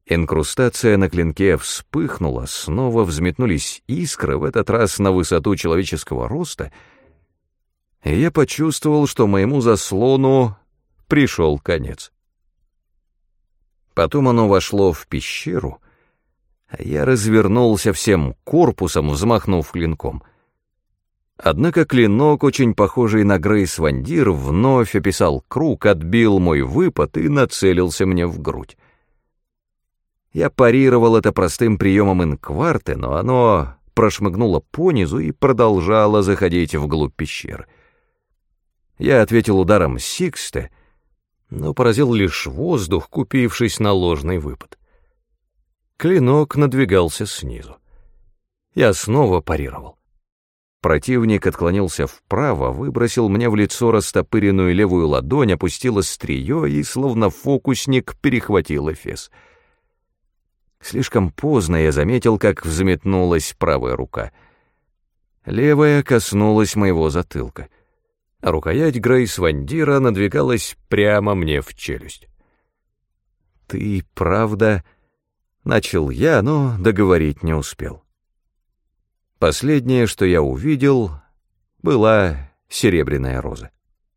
Инкрустация на клинке вспыхнула, снова взметнулись искры, в этот раз на высоту человеческого роста, и я почувствовал, что моему заслону пришел конец. Потом оно вошло в пещеру, а я развернулся всем корпусом, взмахнув клинком. Однако клинок, очень похожий на Грейс Ван Дир, вновь описал круг, отбил мой выпад и нацелился мне в грудь. Я парировал это простым приемом инкварты, но оно прошмыгнуло понизу и продолжало заходить вглубь пещеры. Я ответил ударом Сиксте, но поразил лишь воздух, купившись на ложный выпад. Клинок надвигался снизу. Я снова парировал. Противник отклонился вправо, выбросил мне в лицо растопыренную левую ладонь, опустил острие и, словно фокусник, перехватил эфес. Слишком поздно я заметил, как взметнулась правая рука. Левая коснулась моего затылка. А рукоять Грейс Ван Дира надвигалась прямо мне в челюсть. «Ты правда...» — начал я, но договорить не успел. Последнее, что я увидел, была серебряная роза.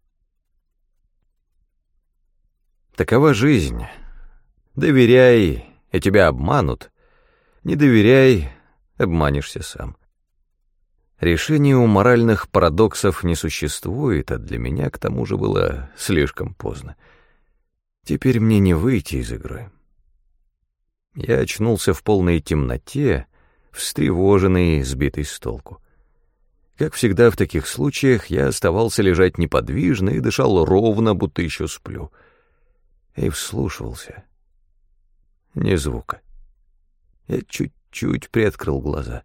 Такова жизнь. Доверяй, и тебя обманут. Не доверяй, обманешься сам. Решения у моральных парадоксов не существует, а для меня к тому же было слишком поздно. Теперь мне не выйти из игры. Я очнулся в полной темноте, встревоженный, сбитый с толку. Как всегда в таких случаях, я оставался лежать неподвижно и дышал ровно, будто еще сплю. И вслушивался. Ни звука. Я чуть-чуть приоткрыл глаза.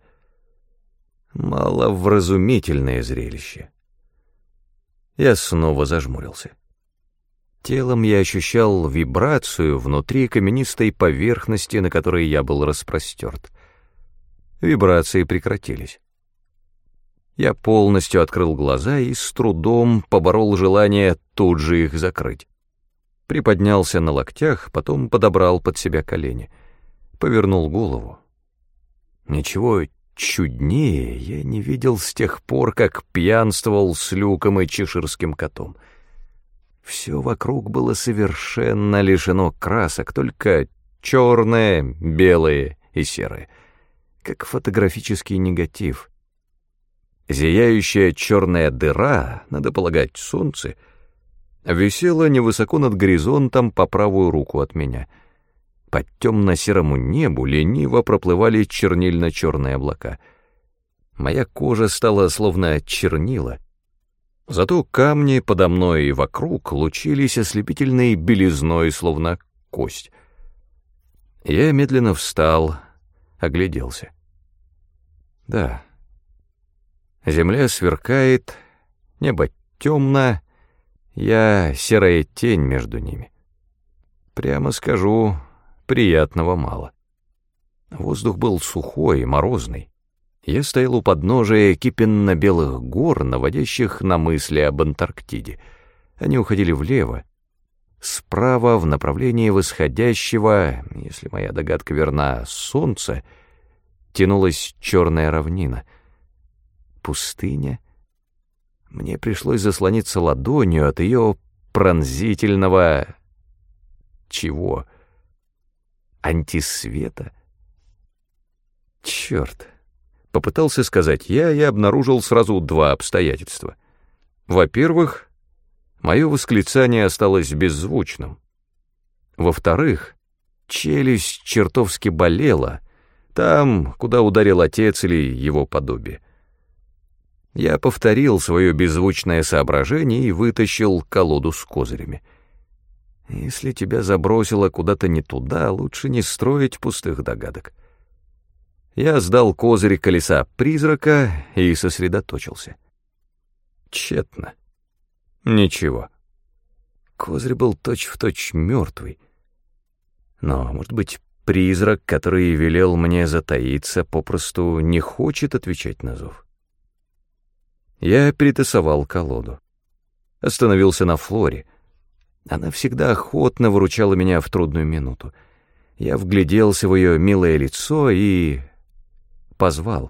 Маловразумительное зрелище. Я снова зажмурился. Телом я ощущал вибрацию внутри каменистой поверхности, на которой я был распростерт. Вибрации прекратились. Я полностью открыл глаза и с трудом поборол желание тут же их закрыть. Приподнялся на локтях, потом подобрал под себя колени. Повернул голову. Ничего чуднее я не видел с тех пор, как пьянствовал с Люком и чеширским котом. Все вокруг было совершенно лишено красок, только черное, белое и серое, как фотографический негатив. Зияющая черная дыра, надо полагать, солнце, висела невысоко над горизонтом по правую руку от меня. По темно-серому небу лениво проплывали чернильно-черные облака. Моя кожа стала словно чернила. Зато камни подо мной и вокруг лучились ослепительной белизной, словно кость. Я медленно встал, огляделся. Да, земля сверкает, небо темно, я серая тень между ними. Прямо скажу, приятного мало. Воздух был сухой, морозный. Я стоял у подножия кипенно-белых гор, наводящих на мысли об Антарктиде. Они уходили влево. Справа, в направлении восходящего, если моя догадка верна, солнца, тянулась черная равнина. Пустыня. Мне пришлось заслониться ладонью от ее пронзительного... чего? Антисвета? Черт! Попытался сказать я и обнаружил сразу два обстоятельства. Во-первых, мое восклицание осталось беззвучным. Во-вторых, челюсть чертовски болела, там, куда ударил отец или его подобие. Я повторил свое беззвучное соображение и вытащил колоду с козырями. Если тебя забросило куда-то не туда, лучше не строить пустых догадок. Я сдал козырь колеса призрака и сосредоточился. Тщетно. Ничего. Козырь был точь-в-точь мертвый. Но, может быть, призрак, который велел мне затаиться, попросту не хочет отвечать на зов. Я перетасовал колоду. Остановился на Флоре. Она всегда охотно выручала меня в трудную минуту. Я вгляделся в ее милое лицо и позвал.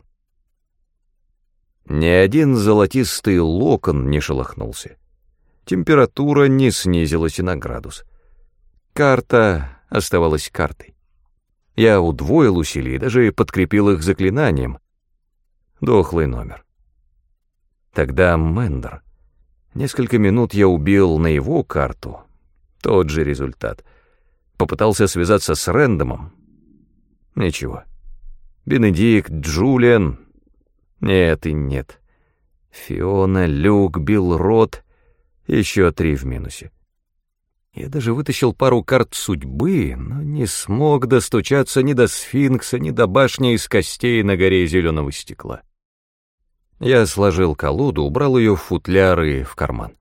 Ни один золотистый локон не шелохнулся. Температура не снизилась и на градус. Карта оставалась картой. Я удвоил усилия и даже подкрепил их заклинанием. Дохлый номер. Тогда Мендер. Несколько минут я убил на его карту. Тот же результат. Попытался связаться с Рэндомом. Ничего. Бенедикт, Джулиан. Нет и нет. Фиона, Люк, Билл Рот. Еще 3 в минусе. Я даже вытащил пару карт судьбы, но не смог достучаться ни до сфинкса, ни до башни из костей на горе зеленого стекла. Я сложил колоду, убрал ее в футляр и в карман.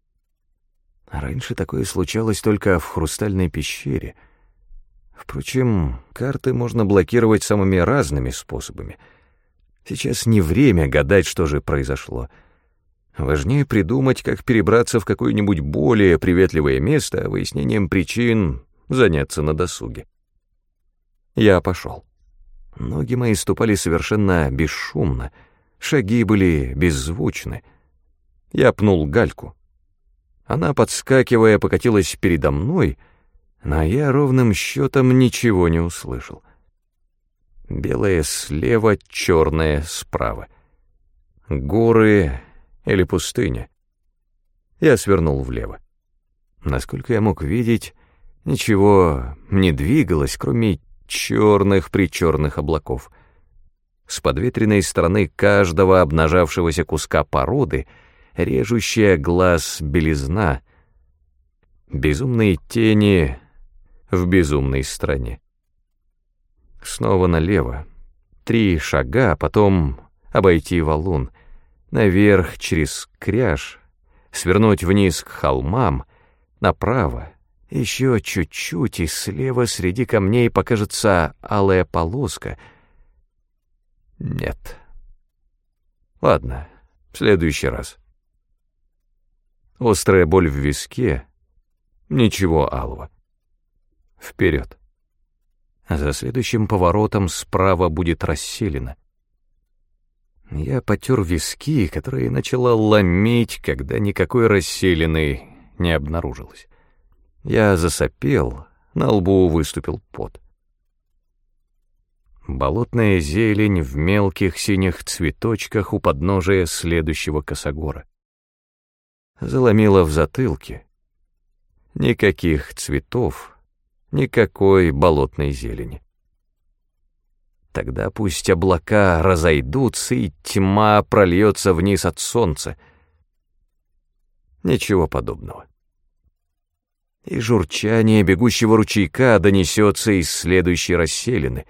Раньше такое случалось только в хрустальной пещере. Впрочем, карты можно блокировать самыми разными способами. Сейчас не время гадать, что же произошло. Важнее придумать, как перебраться в какое-нибудь более приветливое место, а выяснением причин заняться на досуге. Я пошел. Ноги мои ступали совершенно бесшумно, шаги были беззвучны. Я пнул гальку. Она, подскакивая, покатилась передо мной, но я ровным счетом ничего не услышал. Белое слева, черное справа. Горы или пустыня. Я свернул влево. Насколько я мог видеть, ничего не двигалось, кроме черных-причерных облаков. С подветренной стороны каждого обнажавшегося куска породы режущая глаз белизна, безумные тени в безумной стране. Снова налево, 3 шага, а потом обойти валун, наверх через кряж, свернуть вниз к холмам, направо, еще чуть-чуть, и слева среди камней покажется алая полоска. Нет. Ладно, в следующий раз. Острая боль в виске, ничего алого. Вперед. За следующим поворотом справа будет расселена. Я потер виски, которые начала ломить, когда никакой расселены не обнаружилось. Я засопел, на лбу выступил пот. Болотная зелень в мелких синих цветочках у подножия следующего косогора. Заломило в затылке. Никаких цветов, никакой болотной зелени. Тогда пусть облака разойдутся, и тьма прольется вниз от солнца. Ничего подобного. И журчание бегущего ручейка донесется из следующей расселины.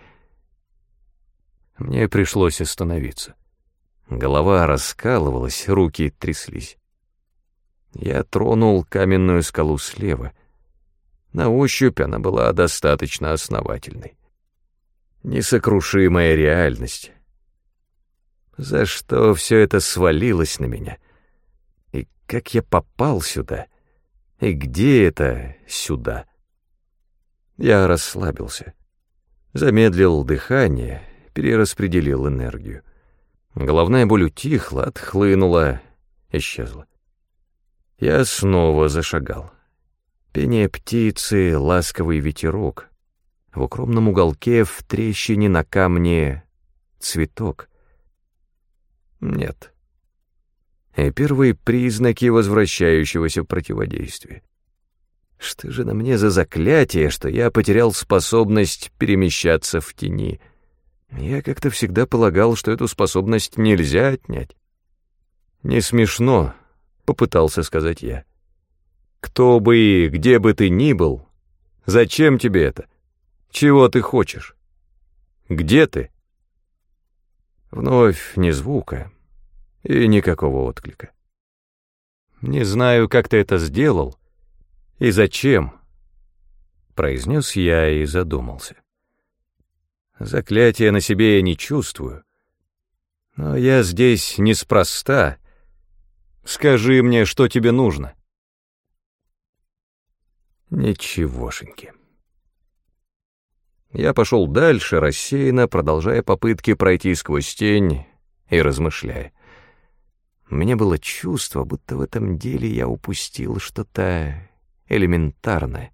Мне пришлось остановиться. Голова раскалывалась, руки тряслись. Я тронул каменную скалу слева. На ощупь она была достаточно основательной. Несокрушимая реальность. За что все это свалилось на меня? И как я попал сюда? И где это сюда? Я расслабился. Замедлил дыхание, перераспределил энергию. Головная боль утихла, отхлынула, исчезла. Я снова зашагал. Пение птицы, ласковый ветерок. В укромном уголке, в трещине на камне, цветок. Нет. И первые признаки возвращающегося противодействия. Что же на мне за заклятие, что я потерял способность перемещаться в тени? Я как-то всегда полагал, что эту способность нельзя отнять. «Не смешно», — попытался сказать я. «Кто бы и где бы ты ни был, зачем тебе это? Чего ты хочешь? Где ты?» Вновь ни звука и никакого отклика. «Не знаю, как ты это сделал и зачем», — произнес я и задумался. Заклятия на себе я не чувствую, но я здесь неспроста. Скажи мне, что тебе нужно. Ничегошеньки. Я пошел дальше, рассеянно, продолжая попытки пройти сквозь тень и размышляя. У меня было чувство, будто в этом деле я упустил что-то элементарное.